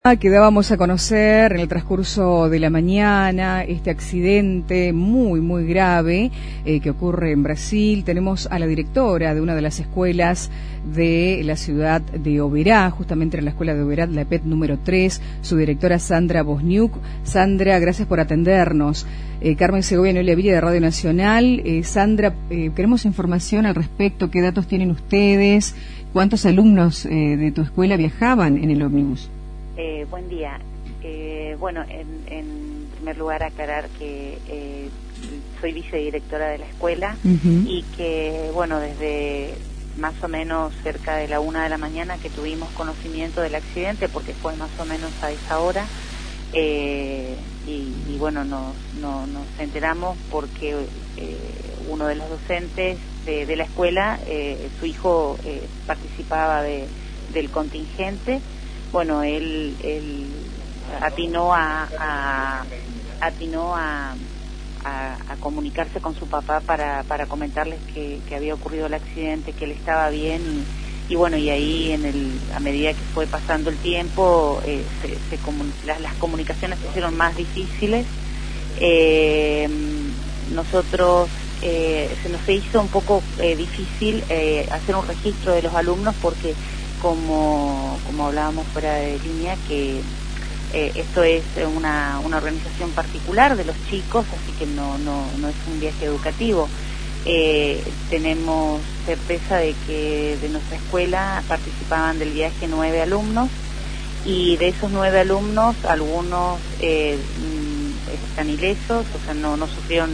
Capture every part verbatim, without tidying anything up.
Que dábamos a conocer en el transcurso de la mañana este accidente muy muy grave eh, que ocurre en Brasil. Tenemos a la directora de una de las escuelas de la ciudad de Oberá, justamente en la escuela de Oberá, la E P E T número tres, su directora Sandra Bosniuk. Sandra, gracias por atendernos. Eh, Carmen Segovia y Noelia Villa de Radio Nacional. Eh, Sandra, eh, queremos información al respecto. ¿Qué datos tienen ustedes? ¿Cuántos alumnos eh, de tu escuela viajaban en el ómnibus? Eh, buen día. Eh, bueno, en, en primer lugar aclarar que eh, soy vicedirectora de la escuela uh-huh. y que, bueno, desde más o menos cerca de la una de la mañana que tuvimos conocimiento del accidente, porque fue más o menos a esa hora, eh, y, y bueno, nos, no, nos enteramos porque eh, uno de los docentes de, de la escuela, eh, su hijo eh, participaba de, del contingente. Bueno, él, él atinó a, a atinó a, a, a comunicarse con su papá para, para comentarles que, que había ocurrido el accidente, que él estaba bien y, y bueno, y ahí en el, a medida que fue pasando el tiempo, eh, se, se comun, las, las comunicaciones se hicieron más difíciles. Eh, nosotros eh, se nos hizo un poco eh, difícil eh, hacer un registro de los alumnos porque Como, como hablábamos fuera de línea, que eh, esto es una, una organización particular de los chicos, así que no, no, no es un viaje educativo. Eh, tenemos certeza de que de nuestra escuela participaban del viaje nueve alumnos, y de esos nueve alumnos, algunos eh, están ilesos, o sea, no, no sufrieron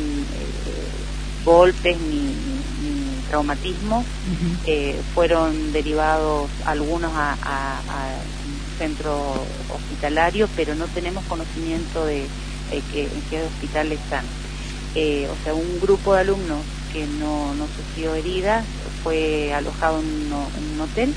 eh, golpes ni, ni traumatismo. Uh-huh. eh, fueron derivados algunos a, a, a un centro hospitalario, pero no tenemos conocimiento de eh, que, en qué hospital están. Eh, o sea, un grupo de alumnos que no, no sufrió heridas fue alojado en, uno, en un hotel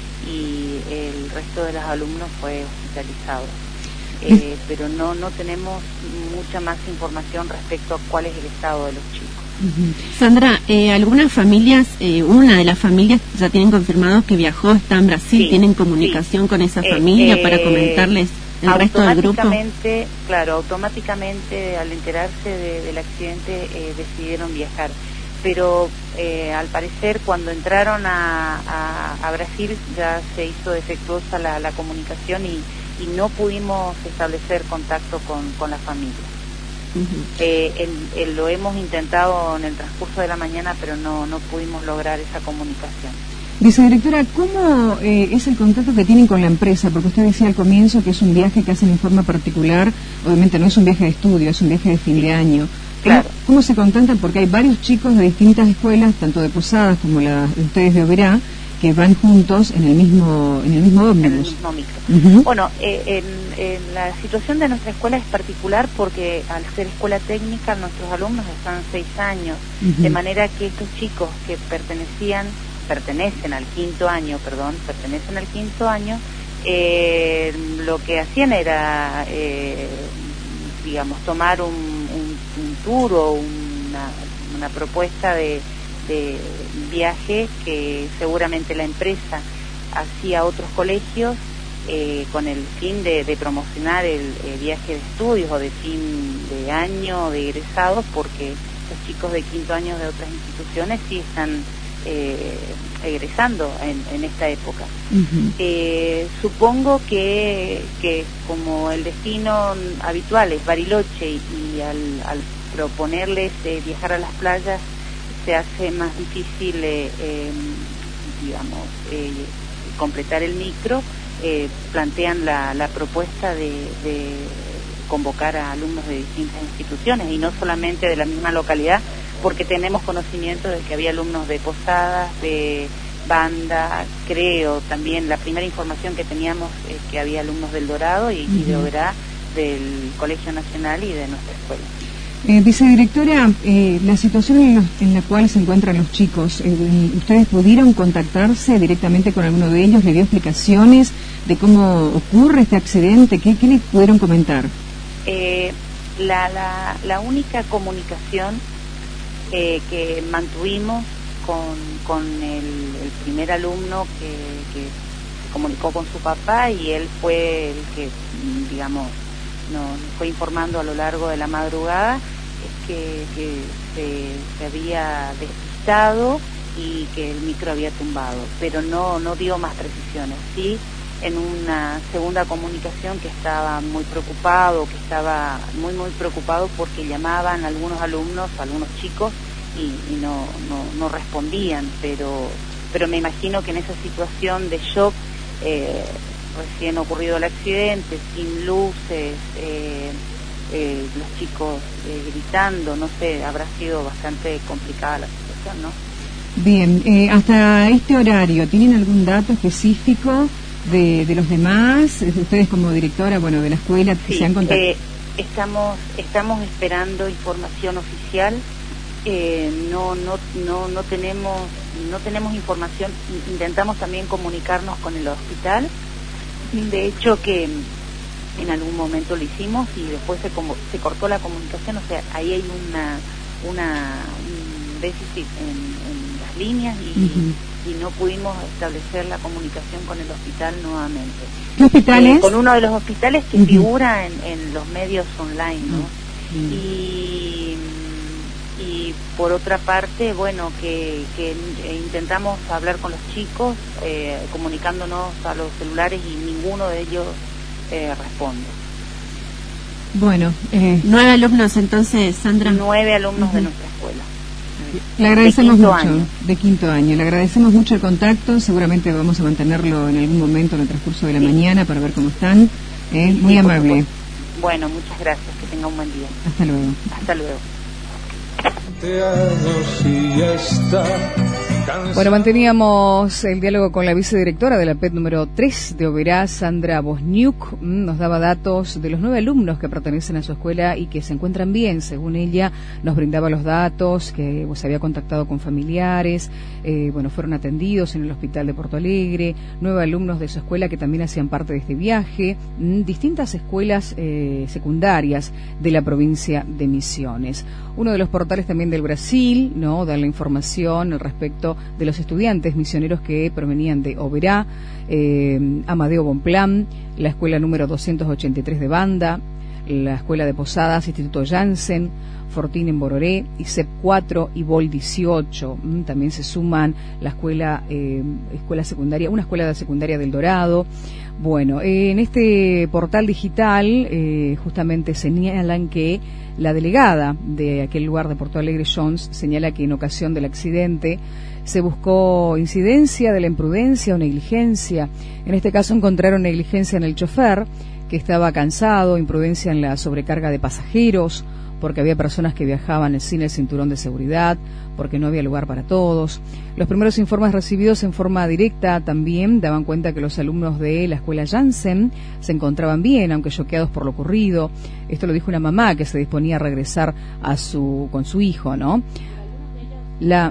y el resto de los alumnos fue hospitalizado. Eh, pero no, no tenemos mucha más información respecto a cuál es el estado de los chicos. Uh-huh. Sandra, eh, algunas familias, eh, una de las familias ya tienen confirmado que viajó, está en Brasil, sí, ¿tienen comunicación sí. con esa familia eh, para comentarles el resto del grupo? Automáticamente, claro, automáticamente al enterarse de, del accidente eh, decidieron viajar, pero eh, al parecer cuando entraron a, a, a Brasil ya se hizo defectuosa la, la comunicación y, y no pudimos establecer contacto con, con la familia. Uh-huh. eh, el, el, lo hemos intentado en el transcurso de la mañana, pero no, no pudimos lograr esa comunicación. Vicedirectora, ¿cómo eh, es el contacto que tienen con la empresa? Porque usted decía al comienzo que es un viaje que hacen en forma particular, obviamente no es un viaje de estudio, es un viaje de fin de año. Claro. ¿Cómo, cómo se contactan? Porque hay varios chicos de distintas escuelas, tanto de Posadas como la de ustedes de Oberá, que van juntos en el mismo en el mismo ómnibus. En el mismo micro. Uh-huh. Bueno, eh, en, en la situación de nuestra escuela es particular porque al ser escuela técnica nuestros alumnos están seis años, uh-huh. de manera que estos chicos que pertenecían, pertenecen al quinto año, perdón, pertenecen al quinto año, eh, lo que hacían era, eh, digamos, tomar un, un, un tour o una, una propuesta de de viaje que seguramente la empresa hacía a otros colegios eh, con el fin de, de promocionar el, el viaje de estudios o de fin de año de egresados, porque los chicos de quinto año de otras instituciones sí están eh, egresando en, en esta época. Uh-huh. eh, supongo que, que como el destino habitual es Bariloche y, y al, al proponerles eh, viajar a las playas se hace más difícil, eh, eh, digamos, eh, completar el micro, eh, plantean la, la propuesta de, de convocar a alumnos de distintas instituciones y no solamente de la misma localidad, porque tenemos conocimiento de que había alumnos de Posadas, de Banda, creo también, la primera información que teníamos es que había alumnos del Dorado y, uh-huh. y de Oberá, del Colegio Nacional y de nuestra escuela. Eh, vicedirectora, eh, la situación en, los, en la cual se encuentran los chicos, eh, ¿ustedes pudieron contactarse directamente con alguno de ellos? ¿Le dio explicaciones de cómo ocurre este accidente? ¿Qué, qué les pudieron comentar? Eh, la, la, la única comunicación eh, que mantuvimos con, con el, el primer alumno que, que comunicó con su papá y él fue el que, digamos, nos fue informando a lo largo de la madrugada es que, que se, se había despistado y que el micro había tumbado, pero no no dio más precisiones. Sí, en una segunda comunicación que estaba muy preocupado, que estaba muy muy preocupado porque llamaban algunos alumnos, algunos chicos y, y no, no no respondían, pero pero me imagino que en esa situación de shock, eh, recién ocurrido el accidente, sin luces, eh, eh, los chicos eh, gritando, no sé, habrá sido bastante complicada la situación, ¿no? Bien, eh, hasta este horario, ¿tienen algún dato específico de, de los demás? Ustedes como directora, bueno, de la escuela, que sí, se han contactado. Eh, estamos, estamos esperando información oficial. Eh, no, no, no, no tenemos, no tenemos información. Intentamos también comunicarnos con el hospital. De hecho, que en algún momento lo hicimos y después se, como, se cortó la comunicación. O sea, ahí hay una, una un déficit en, en líneas y, uh-huh. y no pudimos establecer la comunicación con el hospital nuevamente. ¿Qué hospitales? Eh, con uno de los hospitales que uh-huh. figura en, en los medios online, ¿no? Uh-huh. Y, y por otra parte, bueno, que, que intentamos hablar con los chicos, eh, comunicándonos a los celulares y ninguno de ellos eh, responde. Bueno, eh, nueve alumnos entonces, Sandra. Nueve alumnos uh-huh. de nuestra escuela. Le agradecemos mucho, año. de quinto año, le agradecemos mucho el contacto, seguramente vamos a mantenerlo en algún momento en el transcurso de la sí. mañana para ver cómo están, eh, sí, muy sí, amable. Bueno, muchas gracias, que tenga un buen día. Hasta luego. Hasta luego. Bueno, manteníamos el diálogo con la vicedirectora de la P E T número tres de Oberá, Sandra Bosniuk. Nos daba datos de los nueve alumnos que pertenecen a su escuela y que se encuentran bien, según ella. Nos brindaba los datos, que pues, se había contactado con familiares, eh, bueno, fueron atendidos en el hospital de Porto Alegre. Nueve alumnos de su escuela que también hacían parte de este viaje. Distintas escuelas eh, secundarias de la provincia de Misiones. Uno de los portales también del Brasil, ¿no?, da la información al respecto de los estudiantes misioneros que provenían de Oberá, eh, Amadeo Bonplan, la escuela número doscientos ochenta y tres de Banda, la escuela de Posadas, Instituto Janssen, Fortín en Bororé, I C E P cuatro y Bol dieciocho. Mm, también se suman la escuela, eh, escuela secundaria, una escuela de secundaria del Dorado. Bueno, eh, en este portal digital eh, justamente señalan que la delegada de aquel lugar de Porto Alegre, Jones, señala que en ocasión del accidente se buscó incidencia de la imprudencia o negligencia. En este caso encontraron negligencia en el chofer, que estaba cansado, imprudencia en la sobrecarga de pasajeros, porque había personas que viajaban sin el cinturón de seguridad, porque no había lugar para todos. Los primeros informes recibidos en forma directa también daban cuenta que los alumnos de la escuela Janssen se encontraban bien, aunque choqueados por lo ocurrido. Esto lo dijo una mamá que se disponía a regresar a su con su hijo, ¿no? La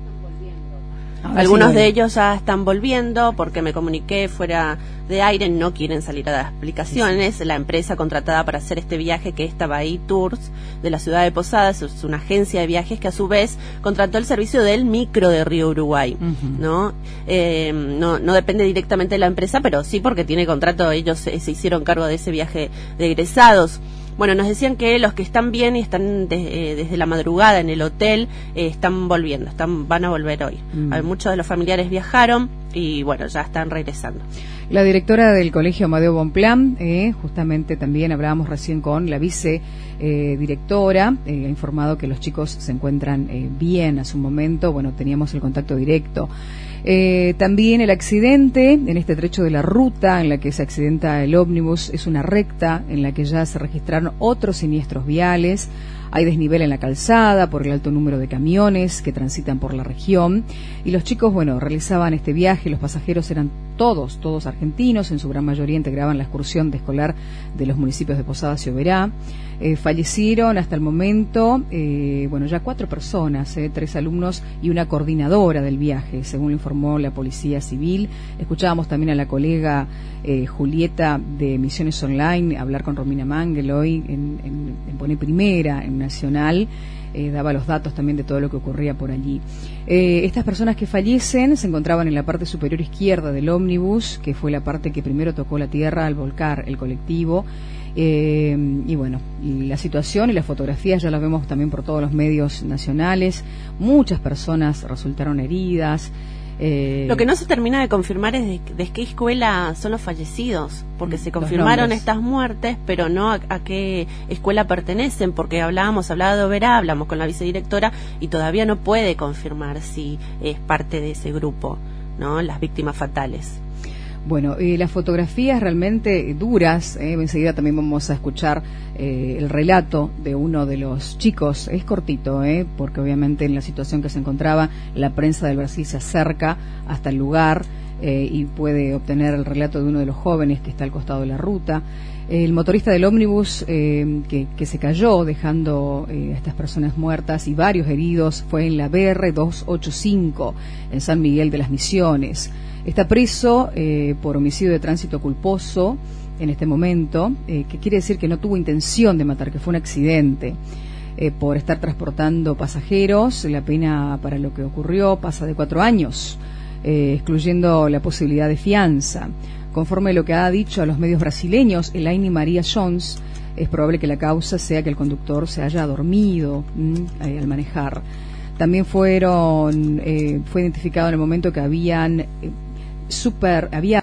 Ahora Algunos sí, de ellos ya están volviendo porque me comuniqué fuera de aire, no quieren salir a dar explicaciones. Sí. La empresa contratada para hacer este viaje, que es Tabaí Tours, de la ciudad de Posadas, es una agencia de viajes que a su vez contrató el servicio del micro de Río Uruguay, uh-huh. ¿no? Eh, no no depende directamente de la empresa, pero sí porque tiene contrato, ellos se, se hicieron cargo de ese viaje de egresados. Bueno, nos decían que los que están bien y están de, eh, desde la madrugada en el hotel eh, están volviendo, están van a volver hoy. Mm. Muchos de los familiares viajaron y bueno, ya están regresando. La directora del colegio Amadeo Bonplan, eh, justamente también hablábamos recién con la vicedirectora, eh, eh, ha informado que los chicos se encuentran eh, bien a su momento. Bueno, teníamos el contacto directo. Eh, también el accidente en este trecho de la ruta en la que se accidenta el ómnibus es una recta en la que ya se registraron otros siniestros viales. Hay desnivel en la calzada por el alto número de camiones que transitan por la región. Y los chicos, bueno, realizaban este viaje. Los pasajeros eran todos, todos argentinos. En su gran mayoría integraban la excursión de escolar de los municipios de Posadas y Oberá. Eh, fallecieron hasta el momento, eh, bueno, ya cuatro personas, eh, tres alumnos y una coordinadora del viaje, según lo informó la Policía Civil. Escuchábamos también a la colega eh, Julieta de Misiones Online hablar con Romina Mangel hoy en, en, en Pone Primera, en Nacional. eh, daba los datos también de todo lo que ocurría por allí. Eh, estas personas que fallecen se encontraban en la parte superior izquierda del ómnibus, que fue la parte que primero tocó la tierra al volcar el colectivo. Eh, y bueno, y la situación y las fotografías ya las vemos también por todos los medios nacionales. Muchas personas resultaron heridas. Eh, Lo que no se termina de confirmar es de, de qué escuela son los fallecidos, porque se confirmaron estas muertes, pero no a, a qué escuela pertenecen, porque hablábamos, hablaba de Oberá, hablamos con la vicedirectora y todavía no puede confirmar si es parte de ese grupo, ¿no? Las víctimas fatales. Bueno, eh, las fotografías realmente duras, eh, enseguida también vamos a escuchar eh, el relato de uno de los chicos, es cortito, eh, porque obviamente en la situación que se encontraba, la prensa del Brasil se acerca hasta el lugar eh, y puede obtener el relato de uno de los jóvenes que está al costado de la ruta. El motorista del ómnibus eh, que, que se cayó dejando eh, a estas personas muertas y varios heridos fue en la B R doscientos ochenta y cinco en San Miguel de las Misiones. Está preso eh, por homicidio de tránsito culposo en este momento, eh, que quiere decir que no tuvo intención de matar, que fue un accidente. Eh, por estar transportando pasajeros, la pena para lo que ocurrió pasa de cuatro años, eh, excluyendo la posibilidad de fianza. Conforme a lo que ha dicho a los medios brasileños, Elaine María Jones, es probable que la causa sea que el conductor se haya dormido mmm, eh, al manejar. También fueron, eh, fue identificado en el momento que habían eh, super, había